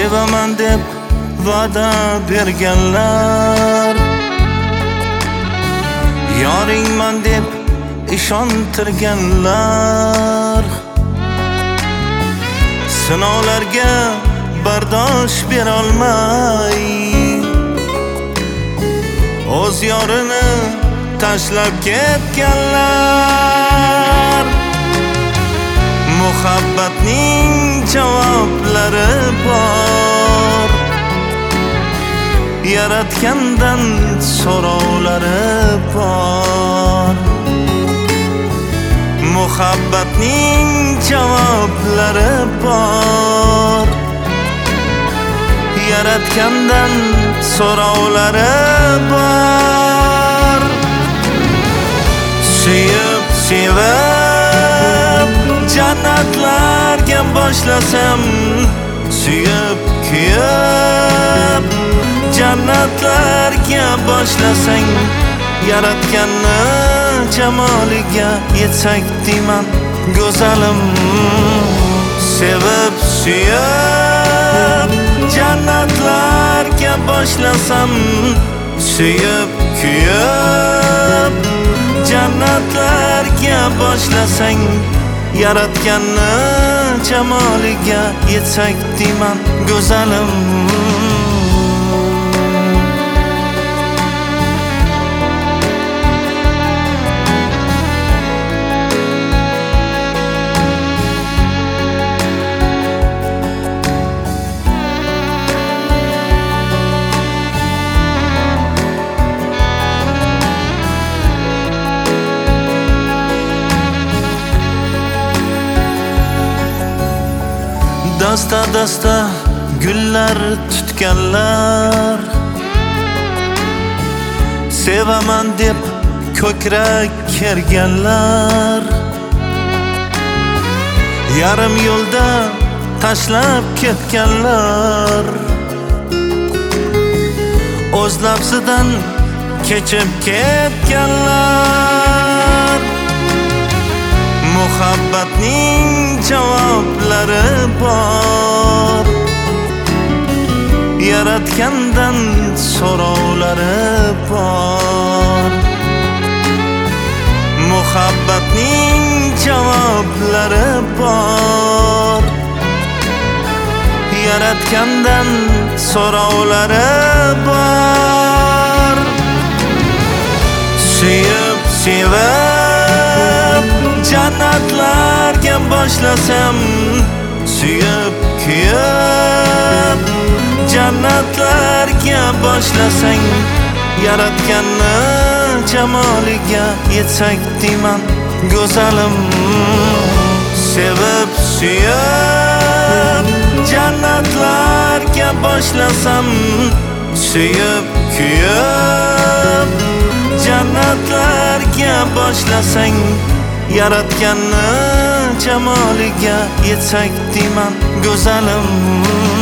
sevaman deb va'da berganlar, yoringman deb ishontirganlar, sinovlarga bardosh berolmay o'z yorini tashlab ketganlar. Muhabbatning javoblari bor, yaratgandan so'rovlari bor. Muhabbatning javoblari bor, yaratgandan so'rovlari bor. Suyib sevib jannatlarga boshlasam, suyib kuyib jannatlarga boshlasang, yaratganni jamoliga yetsak deyman go'zalim. Sevib suyib jannatlarga boshlasam, suyib kuyib jannatlarga boshlasang, yaratganni jamoliga yetsak deyman go'zalim. Dasta dasta gullar tutganlar, sevaman deb ko'krak kerganlar, yarim yo'lda tashlab ketganlar, o'z nafsidan kechib ketganlar. Muhabbatning javoblari bor, yaratgandan so'rovlari bor. Muhabbatning javoblari bor, yaratgandan so'rovlari bor. Suyib sevib jannatlarga boshlasam, suyib kuyib jannatlarga boshlasang, yaratganni jamoliga yetsak deyman go'zalim. Sevib suyib jannatlarga boshlasam, suyib kuyib jannatlarga boshlasang, yaratganni jamoliga yetsak deyman go'zalim.